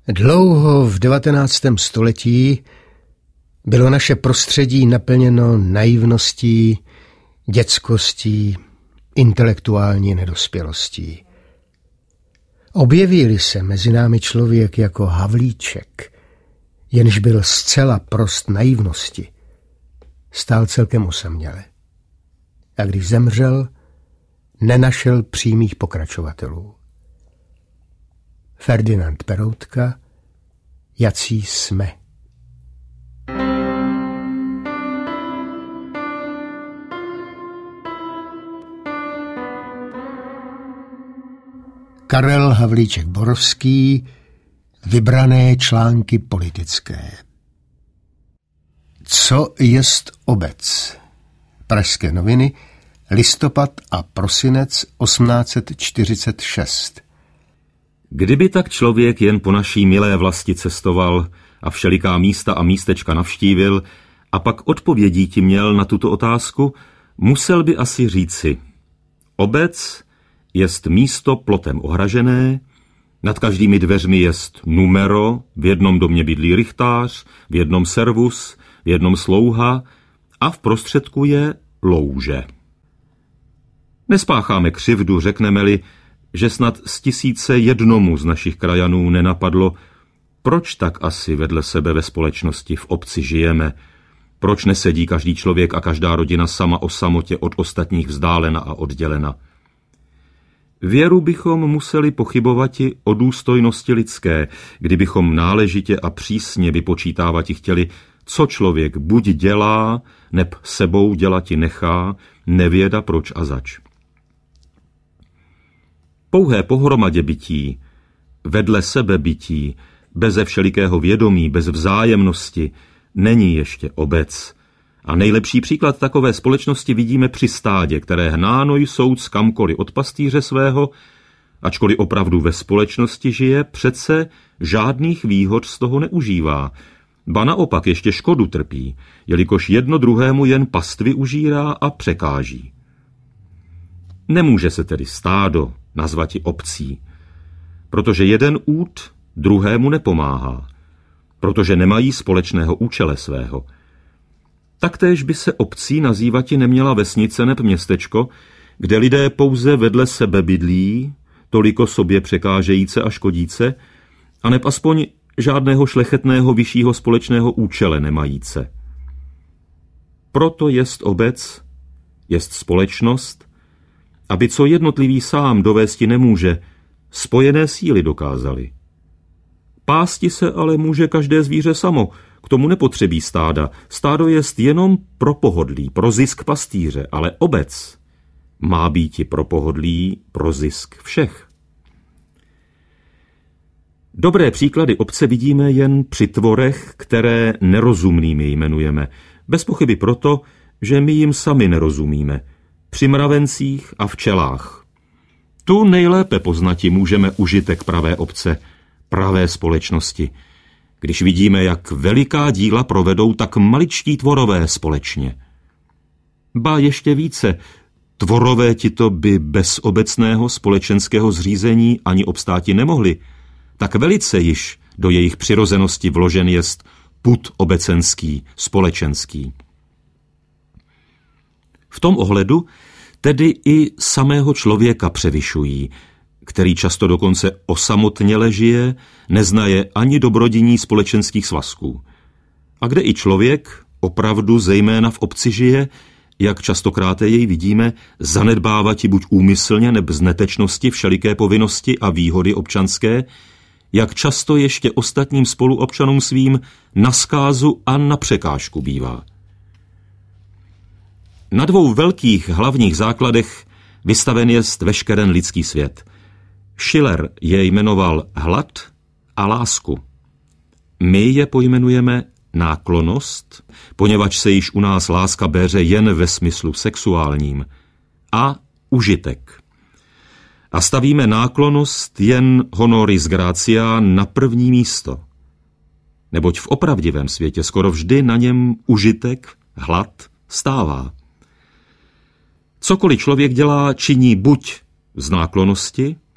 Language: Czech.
Dlouho v 19. století bylo naše prostředí naplněno naivností, dětskostí, intelektuální nedospělostí. Objevil se mezi námi člověk jako Havlíček, jenž byl zcela prost naivnosti. Stál celkem osaměle. A když zemřel, nenašel přímých pokračovatelů. Ferdinand Peroutka, Jací jsme. Karel Havlíček Borovský, vybrané články politické. Co jest obec? Pražské noviny, listopad a prosinec 1846. Kdyby tak člověk jen po naší milé vlasti cestoval a všeliká místa a místečka navštívil a pak odpovědí ti měl na tuto otázku, musel by asi říci: obec jest místo plotem ohražené, nad každými dveřmi jest numero, v jednom domě bydlí rychtář, v jednom servus, v jednom slouha a v prostředku je louže. Nespácháme křivdu, řekneme-li, že snad z 1001 z našich krajanů nenapadlo, proč tak asi vedle sebe ve společnosti v obci žijeme, proč nesedí každý člověk a každá rodina sama o samotě od ostatních vzdálena a oddělena. Věru bychom museli pochybovati o důstojnosti lidské, kdybychom náležitě a přísně vypočítávati chtěli, co člověk buď dělá, neb sebou dělati nechá, nevěda proč a zač. Pouhé pohromadě bytí, vedle sebe bytí, beze všelikého vědomí, bez vzájemnosti, není ještě obec. A nejlepší příklad takové společnosti vidíme při stádě, které hnáno jsou kamkoliv od pastýře svého, ačkoliv opravdu ve společnosti žije, přece žádných výhod z toho neužívá. Ba naopak ještě škodu trpí, jelikož jedno druhému jen pastvy užírá a překáží. Nemůže se tedy stádo nazvati obcí, protože jeden út druhému nepomáhá, protože nemají společného účele svého. Taktéž by se obcí nazývati neměla vesnice neb městečko, kde lidé pouze vedle sebe bydlí, toliko sobě překážejíce a škodíce, aneb aspoň žádného šlechetného vyššího společného účele nemajíce. Proto jest obec, jest společnost, aby co jednotlivý sám dovésti nemůže, spojené síly dokázali. Pásti se ale může každé zvíře samo, k tomu nepotřebí stáda. Stádo jest jenom pro pohodlí, pro zisk pastýře, ale obec má býti pro pohodlí, pro zisk všech. Dobré příklady obce vidíme jen při tvorech, které nerozumnými jmenujeme, bez pochyby proto, že my jim sami nerozumíme, při mravencích a včelách. Tu nejlépe poznati můžeme užitek pravé obce, pravé společnosti, když vidíme, jak veliká díla provedou tak maličtí tvorové společně. Ba ještě více, tvorové tito by bez obecného společenského zřízení ani obstáti nemohli, tak velice již do jejich přirozenosti vložen jest pud obecenský, společenský. V tom ohledu tedy i samého člověka převyšují, který často dokonce osamotněle žije, neznaje ani dobrodiní společenských svazků. A kde i člověk opravdu zejména v obci žije, jak častokrát jej vidíme, zanedbávati buď úmyslně neb z netečnosti všeliké povinnosti a výhody občanské, jak často ještě ostatním spoluobčanům svým na zkázu a na překážku bývá. Na dvou velkých hlavních základech vystaven jest veškeren lidský svět. Schiller je jmenoval hlad a lásku. My je pojmenujeme náklonnost, poněvadž se již u nás láska bere jen ve smyslu sexuálním, a užitek. A stavíme náklonnost jen honoris gratia na první místo. Neboť v opravdivém světě skoro vždy na něm užitek, hlad, stává. Cokoliv člověk dělá, činí buď z náklonnosti,